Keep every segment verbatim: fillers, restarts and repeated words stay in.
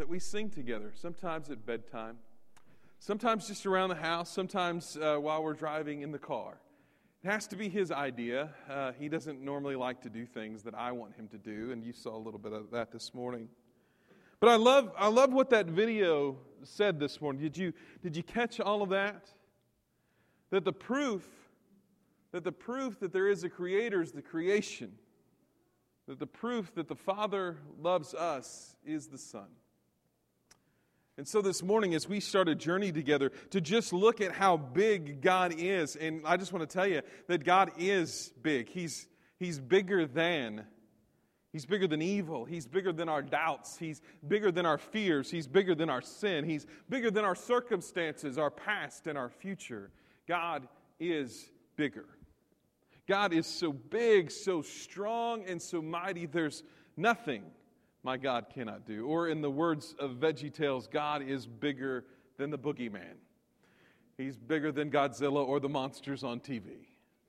that we sing together, sometimes at bedtime, sometimes just around the house, sometimes uh, while we're driving in the car. It has to be his idea. Uh, he doesn't normally like to do things that I want him to do, and you saw a little bit of that this morning. But I love I love what that video said this morning. Did you did you catch all of that? That the proof that the proof that there is a creator is the creation. That the proof that the Father loves us is the Son. And so this morning, as we start a journey together to just look at how big God is, and I just want to tell you that God is big. He's, he's bigger than, He's bigger than evil. He's bigger than our doubts. He's bigger than our fears. He's bigger than our sin. He's bigger than our circumstances, our past, and our future. God is bigger. God is so big, so strong, and so mighty, there's nothing my God cannot do. Or in the words of VeggieTales, God is bigger than the boogeyman. He's bigger than Godzilla or the monsters on T V.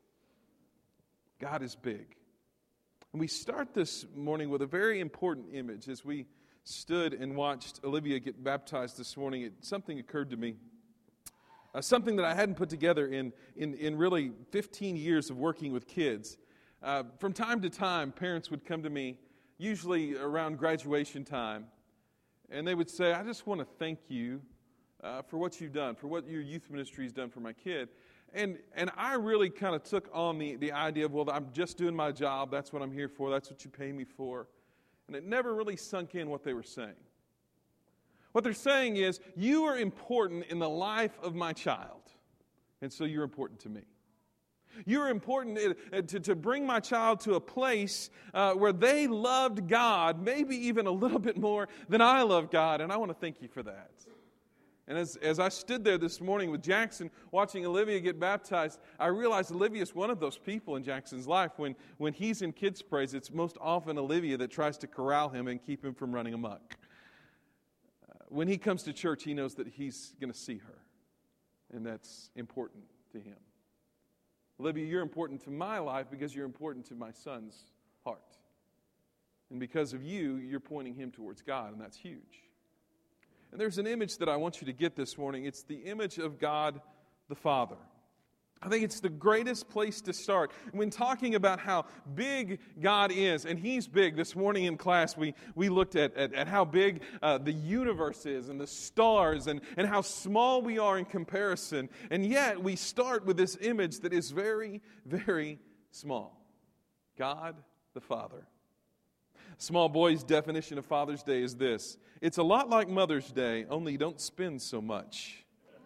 God is big. And we start this morning with a very important image. As we stood and watched Olivia get baptized this morning, it, something occurred to me. Uh, something that I hadn't put together in, in, in really fifteen years of working with kids. Uh, from time to time, parents would come to me, usually around graduation time, and they would say, I just want to thank you uh, for what you've done, for what your youth ministry has done for my kid. And and I really kind of took on the, the idea of, well, I'm just doing my job, that's what I'm here for, that's what you pay me for. And it never really sunk in what they were saying. What they're saying is, you are important in the life of my child, and so you're important to me. You're important to, to bring my child to a place uh, where they loved God, maybe even a little bit more than I love God, and I want to thank you for that. And as, as I stood there this morning with Jackson, watching Olivia get baptized, I realized Olivia is one of those people in Jackson's life. When, when he's in kids' praise, it's most often Olivia that tries to corral him and keep him from running amok. Uh, when he comes to church, he knows that he's going to see her, and that's important to him. Olivia, you're important to my life because you're important to my son's heart. And because of you, you're pointing him towards God, and that's huge. And there's an image that I want you to get this morning. It's the image of God the Father. I think it's the greatest place to start. When talking about how big God is, and He's big, this morning in class we, we looked at, at, at how big uh, the universe is and the stars and, and how small we are in comparison. And yet we start with this image that is very, very small. God the Father. Small boy's definition of Father's Day is this: it's a lot like Mother's Day, only you don't spend so much.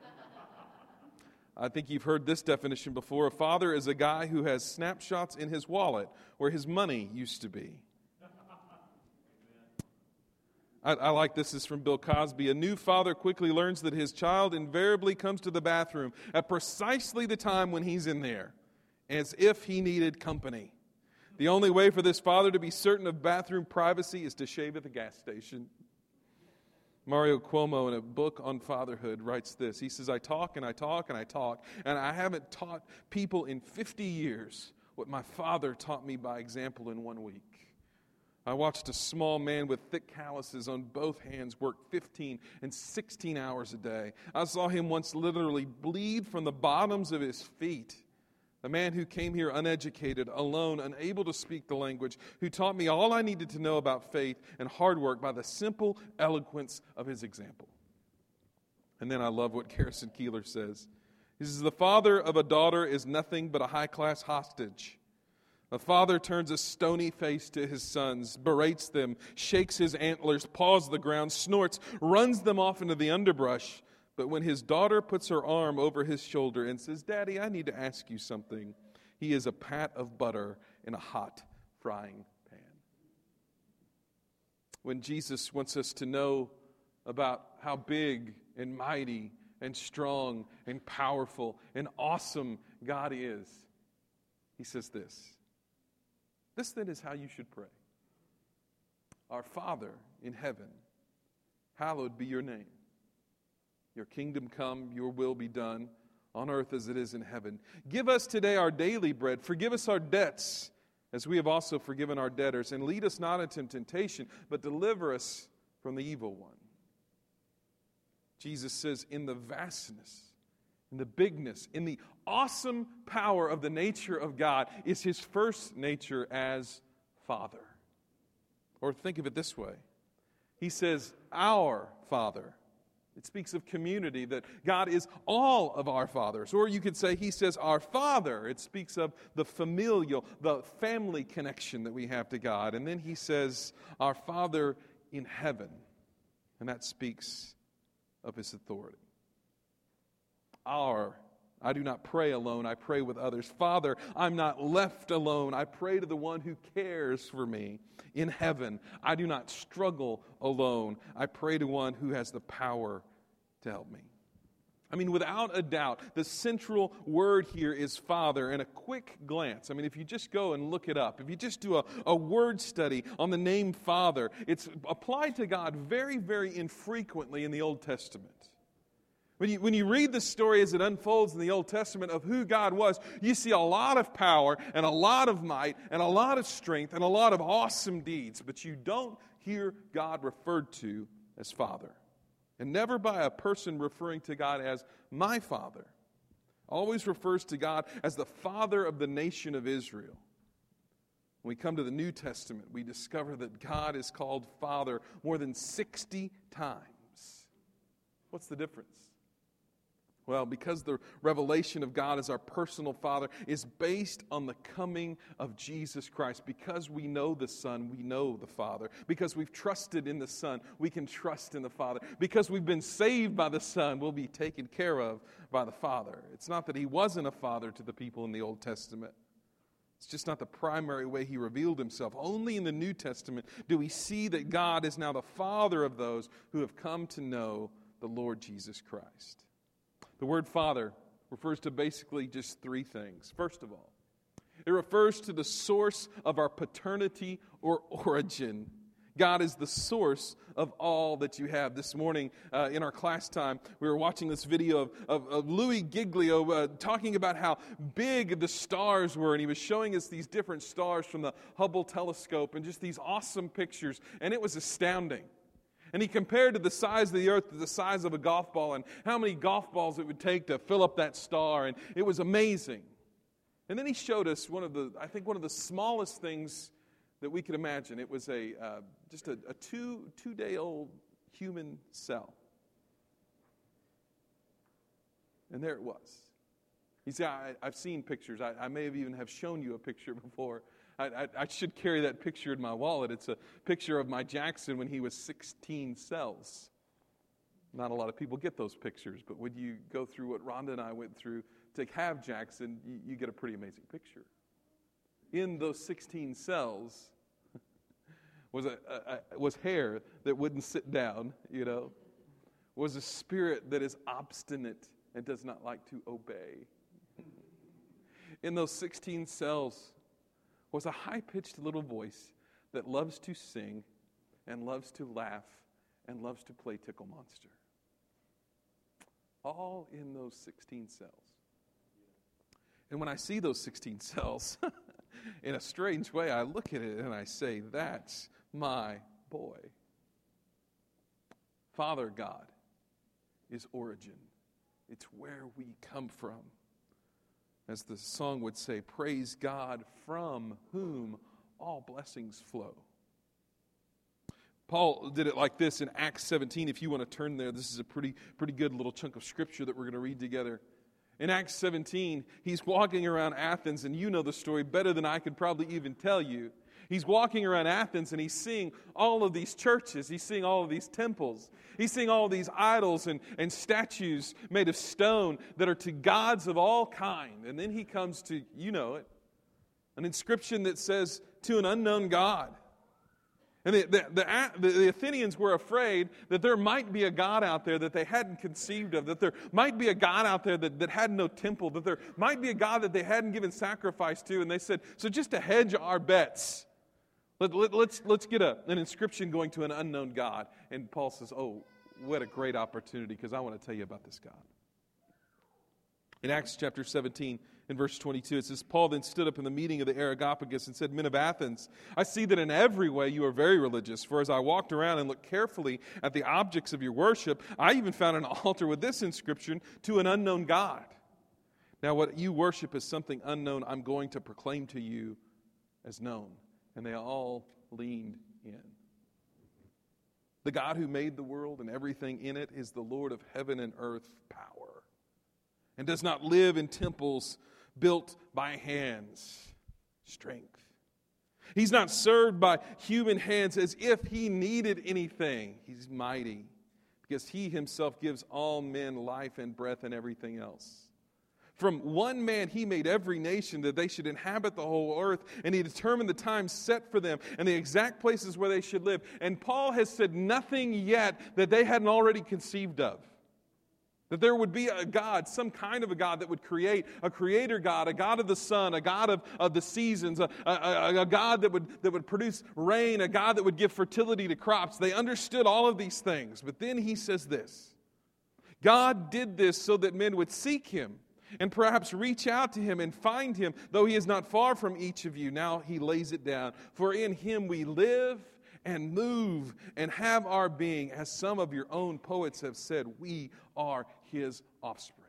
I think you've heard this definition before. A father is a guy who has snapshots in his wallet where his money used to be. I, I like this. This is from Bill Cosby. A new father quickly learns that his child invariably comes to the bathroom at precisely the time when he's in there, as if he needed company. The only way for this father to be certain of bathroom privacy is to shave at the gas station. Mario Cuomo, in a book on fatherhood, writes this. He says, I talk and I talk and I talk, and I haven't taught people in fifty years what my father taught me by example in one week. I watched a small man with thick calluses on both hands work fifteen and sixteen hours a day. I saw him once literally bleed from the bottoms of his feet. A man who came here uneducated, alone, unable to speak the language, who taught me all I needed to know about faith and hard work by the simple eloquence of his example. And then I love what Garrison Keillor says. He says, the father of a daughter is nothing but a high-class hostage. A father turns a stony face to his sons, berates them, shakes his antlers, paws the ground, snorts, runs them off into the underbrush. But when his daughter puts her arm over his shoulder and says, Daddy, I need to ask you something, he is a pat of butter in a hot frying pan. When Jesus wants us to know about how big and mighty and strong and powerful and awesome God is, he says this. This then is how you should pray. Our Father in heaven, hallowed be your name. Your kingdom come, your will be done, on earth as it is in heaven. Give us today our daily bread. Forgive us our debts, as we have also forgiven our debtors. And lead us not into temptation, but deliver us from the evil one. Jesus says, in the vastness, in the bigness, in the awesome power of the nature of God is his first nature as Father. Or think of it this way. He says, our Father. It speaks of community, that God is all of our fathers. Or you could say he says our Father. It speaks of the familial, the family connection that we have to God. And then he says our Father in heaven. And that speaks of his authority. Our, I do not pray alone, I pray with others. Father, I'm not left alone. I pray to the one who cares for me. In heaven, I do not struggle alone. I pray to one who has the power to help me. I mean, without a doubt, the central word here is Father. And a quick glance, I mean, if you just go and look it up, if you just do a, a word study on the name Father, it's applied to God very, very infrequently in the Old Testament. When you, when you read the story as it unfolds in the Old Testament of who God was, you see a lot of power and a lot of might and a lot of strength and a lot of awesome deeds, but you don't hear God referred to as Father. And never by a person referring to God as my Father. Always refers to God as the Father of the nation of Israel. When we come to the New Testament, we discover that God is called Father more than sixty times. What's the difference? Well, because the revelation of God as our personal Father is based on the coming of Jesus Christ. Because we know the Son, we know the Father. Because we've trusted in the Son, we can trust in the Father. Because we've been saved by the Son, we'll be taken care of by the Father. It's not that he wasn't a father to the people in the Old Testament. It's just not the primary way he revealed himself. Only in the New Testament do we see that God is now the Father of those who have come to know the Lord Jesus Christ. The word Father refers to basically just three things. First of all, it refers to the source of our paternity or origin. God is the source of all that you have. This morning uh, in our class time, we were watching this video of, of, of Louis Giglio uh, talking about how big the stars were. And he was showing us these different stars from the Hubble telescope and just these awesome pictures. And it was astounding. And he compared to the size of the earth to the size of a golf ball and how many golf balls it would take to fill up that star. And it was amazing. And then he showed us one of the, I think one of the smallest things that we could imagine. It was a uh, just a, a two, two-day-old human cell. And there it was. You see, I, I've seen pictures. I, I may have even have shown you a picture before. I, I, I should carry that picture in my wallet. It's a picture of my Jackson when he was sixteen cells. Not a lot of people get those pictures, but when you go through what Rhonda and I went through to have Jackson, you, you get a pretty amazing picture. In those sixteen cells was a, a, a was hair that wouldn't sit down, you know, was a spirit that is obstinate and does not like to obey. In those sixteen cells was a high-pitched little voice that loves to sing and loves to laugh and loves to play Tickle Monster. All in those sixteen cells. And when I see those sixteen cells, in a strange way, I look at it and I say, that's my boy. Father God is origin. It's where we come from. As the song would say, praise God from whom all blessings flow. Paul did it like this in Acts seventeen. If you want to turn there, this is a pretty, pretty good little chunk of scripture that we're going to read together. In Acts seventeen, he's walking around Athens, and you know the story better than I could probably even tell you. He's walking around Athens, and he's seeing all of these churches. He's seeing all of these temples. He's seeing all of these idols and, and statues made of stone that are to gods of all kind. And then he comes to, you know it, an inscription that says, to an unknown God. And the, the, the, the Athenians were afraid that there might be a God out there that they hadn't conceived of, that there might be a God out there that, that had no temple, that there might be a God that they hadn't given sacrifice to. And they said, so just to hedge our bets, let, let, let's, let's get a, an inscription going to an unknown God. And Paul says, oh, what a great opportunity, because I want to tell you about this God. In Acts chapter seventeen, In verse twenty-two, it says, Paul then stood up in the meeting of the Areopagus and said, Men of Athens, I see that in every way you are very religious. For as I walked around and looked carefully at the objects of your worship, I even found an altar with this inscription, To an unknown God. Now what you worship is something unknown. I'm going to proclaim to you as known. And they all leaned in. The God who made the world and everything in it is the Lord of heaven and earth power, and does not live in temples built by hands. Strength. He's not served by human hands as if he needed anything. He's mighty because he himself gives all men life and breath and everything else. From one man he made every nation that they should inhabit the whole earth, and he determined the time set for them and the exact places where they should live. And Paul has said nothing yet that they hadn't already conceived of. That there would be a God, some kind of a God that would create, a creator God, a God of the sun, a God of, of the seasons, a, a, a God that would, that would produce rain, a God that would give fertility to crops. They understood all of these things. But then he says this, God did this so that men would seek him and perhaps reach out to him and find him, though he is not far from each of you. Now he lays it down. For in him we live and move and have our being, as some of your own poets have said, we are his offspring.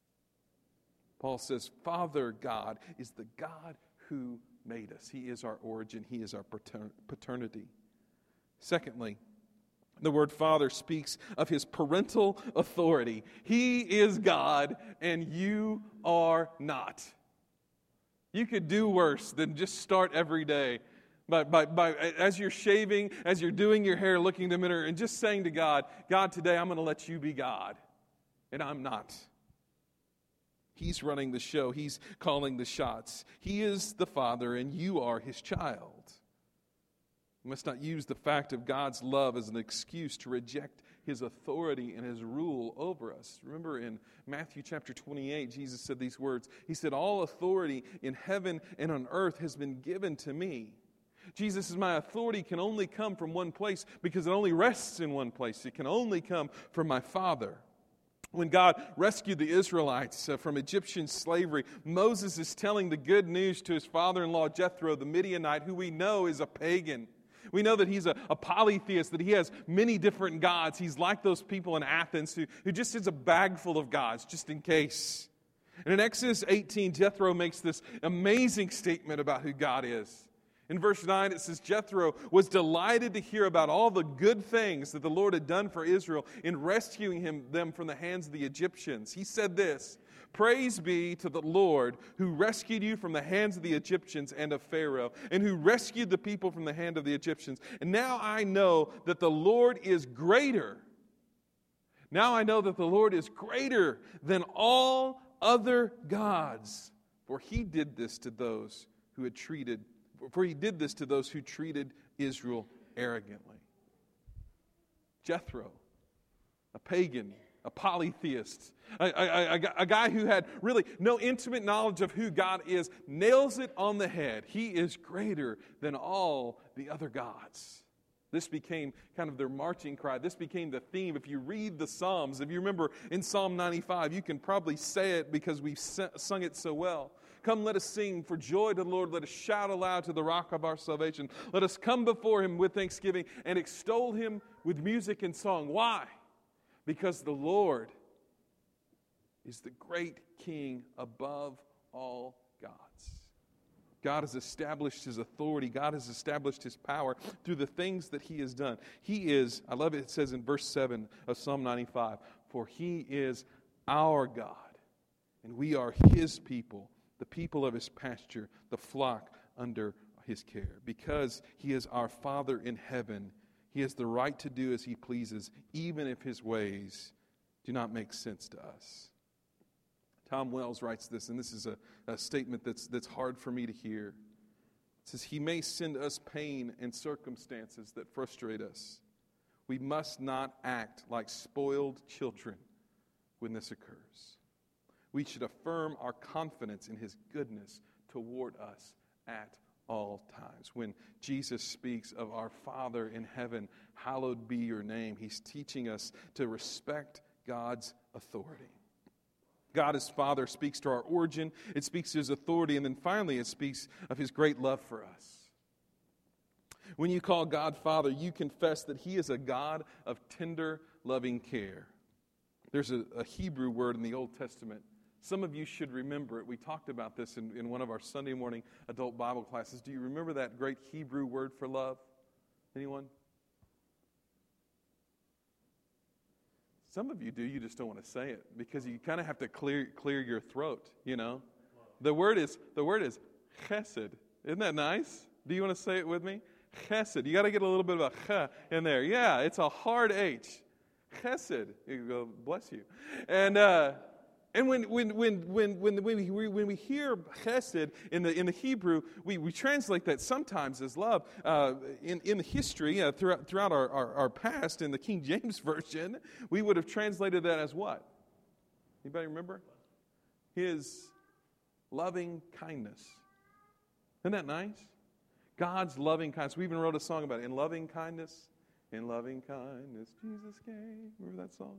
Paul says, Father God is the God who made us. He is our origin. He is our paternity. Secondly, the word Father speaks of his parental authority. He is God and you are not. You could do worse than just start every day By, by, by, as you're shaving, as you're doing your hair, looking in the mirror, and just saying to God, God, today I'm going to let you be God, and I'm not. He's running the show. He's calling the shots. He is the Father, and you are his child. We must not use the fact of God's love as an excuse to reject his authority and his rule over us. Remember in Matthew chapter twenty-eight, Jesus said these words. He said, all authority in heaven and on earth has been given to me. Jesus says, my authority can only come from one place because it only rests in one place. It can only come from my Father. When God rescued the Israelites uh, from Egyptian slavery, Moses is telling the good news to his father-in-law Jethro, the Midianite, who we know is a pagan. We know that he's a, a polytheist, that he has many different gods. He's like those people in Athens who, who just is a bag full of gods, just in case. And in Exodus eighteen, Jethro makes this amazing statement about who God is. In verse nine, it says, Jethro was delighted to hear about all the good things that the Lord had done for Israel in rescuing him, them from the hands of the Egyptians. He said this, praise be to the Lord who rescued you from the hands of the Egyptians and of Pharaoh, and who rescued the people from the hand of the Egyptians. And now I know that the Lord is greater. Now I know that the Lord is greater than all other gods, for he did this to those who had treated For he did this to those who treated Israel arrogantly. Jethro, a pagan, a polytheist, a, a, a, a guy who had really no intimate knowledge of who God is, nails it on the head. He is greater than all the other gods. This became kind of their marching cry. This became the theme. If you read the Psalms, if you remember in Psalm ninety-five, you can probably say it because we've sung it so well. Come, let us sing for joy to the Lord. Let us shout aloud to the rock of our salvation. Let us come before him with thanksgiving and extol him with music and song. Why? Because the Lord is the great King above all gods. God has established his authority. God has established his power through the things that he has done. He is, I love it, it says in verse seven of Psalm ninety-five, for he is our God, and we are his people, the people of his pasture, the flock under his care. Because he is our Father in heaven, he has the right to do as he pleases, even if his ways do not make sense to us. Tom Wells writes this, and this is a, a statement that's, that's hard for me to hear. It says, he may send us pain and circumstances that frustrate us. We must not act like spoiled children when this occurs. We should affirm our confidence in his goodness toward us at all times. When Jesus speaks of our Father in heaven, hallowed be your name, he's teaching us to respect God's authority. God as Father speaks to our origin, it speaks to His authority, and then finally it speaks of His great love for us. When you call God Father, you confess that He is a God of tender, loving care. There's a, a Hebrew word in the Old Testament. Some of you should remember it. We talked about this in, in one of our Sunday morning adult Bible classes. Do you remember that great Hebrew word for love? Anyone? Some of you do, you just don't want to say it because you kind of have to clear clear your throat, you know. The word is the word is chesed. Isn't that nice? Do you want to say it with me? Chesed. You got to get a little bit of a ch in there. Yeah, it's a hard H. Chesed. You go, bless you. And uh, and when when when when when when we when we hear chesed in the in the Hebrew, we, we translate that sometimes as love. Uh, in in the history uh, throughout throughout our, our our past in the King James version, we would have translated that as what? Anybody remember? His loving kindness. Isn't that nice? God's loving kindness. We even wrote a song about it. In loving kindness, in loving kindness, Jesus came. Remember that song?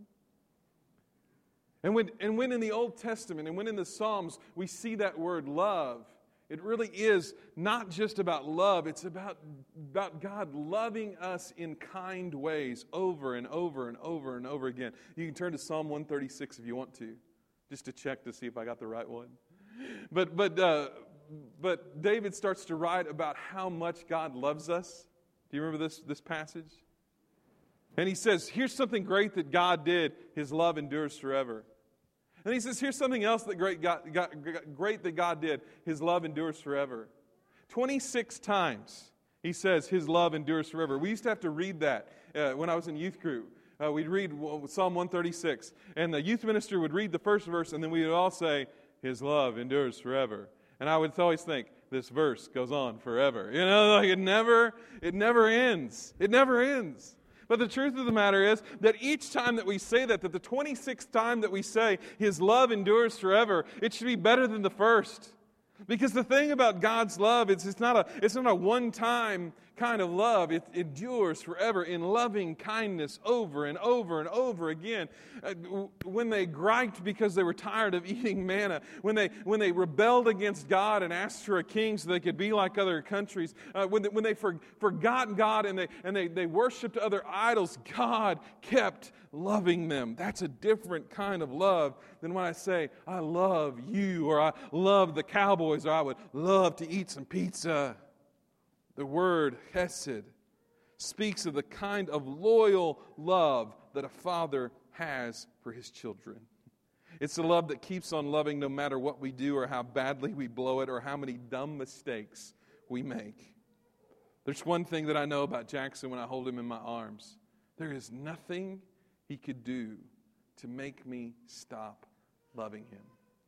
And when, and when in the Old Testament and when in the Psalms we see that word love, it really is not just about love. It's about, about God loving us in kind ways over and over and over and over again. You can turn to Psalm one thirty-six if you want to, just to check to see if I got the right one. But but uh, but David starts to write about how much God loves us. Do you remember this, this passage? And he says, here's something great that God did. His love endures forever. And he says, here's something else that great, God, God, great that God did. His love endures forever. twenty-six times he says his love endures forever. We used to have to read that uh, when I was in youth group. Uh, we'd read Psalm one thirty-six. And the youth minister would read the first verse, and then we would all say, his love endures forever. And I would always think, this verse goes on forever. You know, like it never, it never ends. It never ends. But the truth of the matter is that each time that we say that, that the twenty-sixth time that we say His love endures forever, it should be better than the first. Because the thing about God's love is it's not a, it's not a one-time kind of love. It endures forever in loving kindness over and over and over again. Uh, when they griped because they were tired of eating manna, when they when they rebelled against God and asked for a king so they could be like other countries, uh, when they, when they for, forgot God and they and they, they worshipped other idols, God kept loving them. That's a different kind of love than when I say, I love you, or I love the Cowboys, or I would love to eat some pizza. The word chesed speaks of the kind of loyal love that a father has for his children. It's the love that keeps on loving no matter what we do or how badly we blow it or how many dumb mistakes we make. There's one thing that I know about Jackson when I hold him in my arms. There is nothing he could do to make me stop loving him.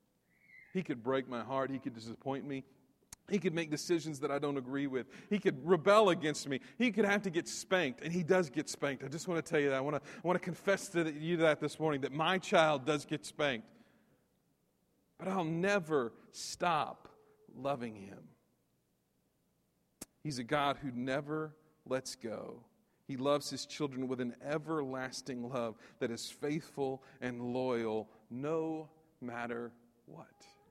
He could break my heart. He could disappoint me. He could make decisions that I don't agree with. He could rebel against me. He could have to get spanked, and he does get spanked. I just want to tell you that. I want to, I want to confess to you that this morning, that my child does get spanked. But I'll never stop loving him. He's a God who never lets go. He loves his children with an everlasting love that is faithful and loyal no matter what.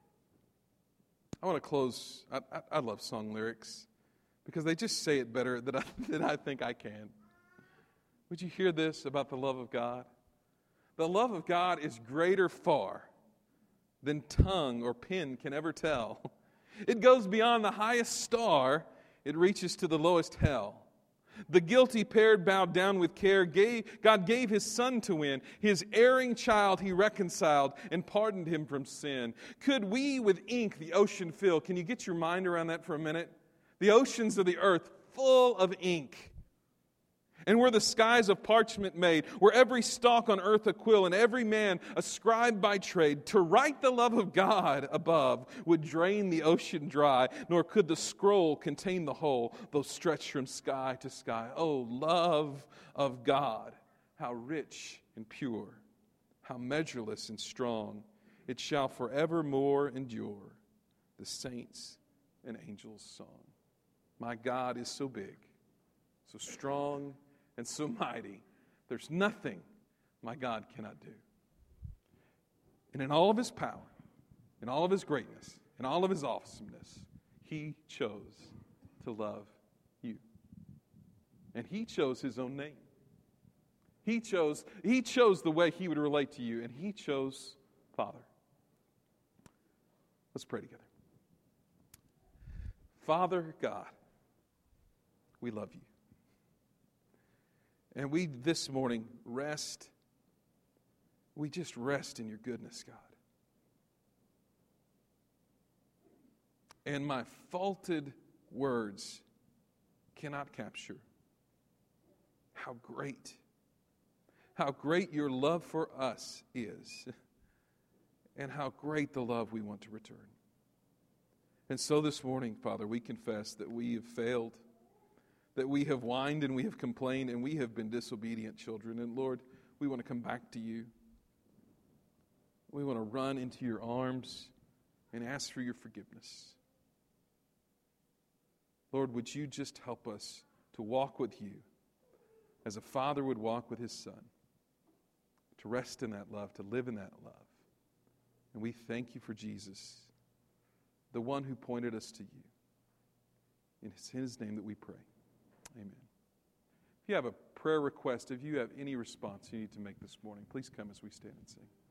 I want to close. I, I, I love song lyrics because they just say it better than I, than I think I can. Would you hear this about the love of God? The love of God is greater far than tongue or pen can ever tell. It goes beyond the highest star. It reaches to the lowest hell. The guilty pair bowed down with care. Gave, God gave his son to win. His erring child he reconciled and pardoned him from sin. Could we with ink the ocean fill? Can you get your mind around that for a minute? The oceans of the earth full of ink. And were the skies of parchment made, were every stalk on earth a quill, and every man a scribe by trade, to write the love of God above would drain the ocean dry, nor could the scroll contain the whole, though stretched from sky to sky. Oh, love of God, how rich and pure, how measureless and strong, it shall forevermore endure, the saints' and angels' song. My God is so big, so strong, and so mighty, there's nothing my God cannot do. And in all of his power, in all of his greatness, in all of his awesomeness, he chose to love you. And he chose his own name. He chose, he chose the way he would relate to you, and he chose Father. Let's pray together. Father God, we love you. And we this morning rest, we just rest in your goodness, God. And my faulted words cannot capture how great, how great your love for us is, and how great the love we want to return. And so this morning, Father, we confess that we have failed, that we have whined and we have complained and we have been disobedient children. And Lord, we want to come back to you. We want to run into your arms and ask for your forgiveness. Lord, would you just help us to walk with you as a father would walk with his son, to rest in that love, to live in that love. And we thank you for Jesus, the one who pointed us to you. And it's in his name that we pray. Amen. If you have a prayer request, if you have any response you need to make this morning, please come as we stand and sing.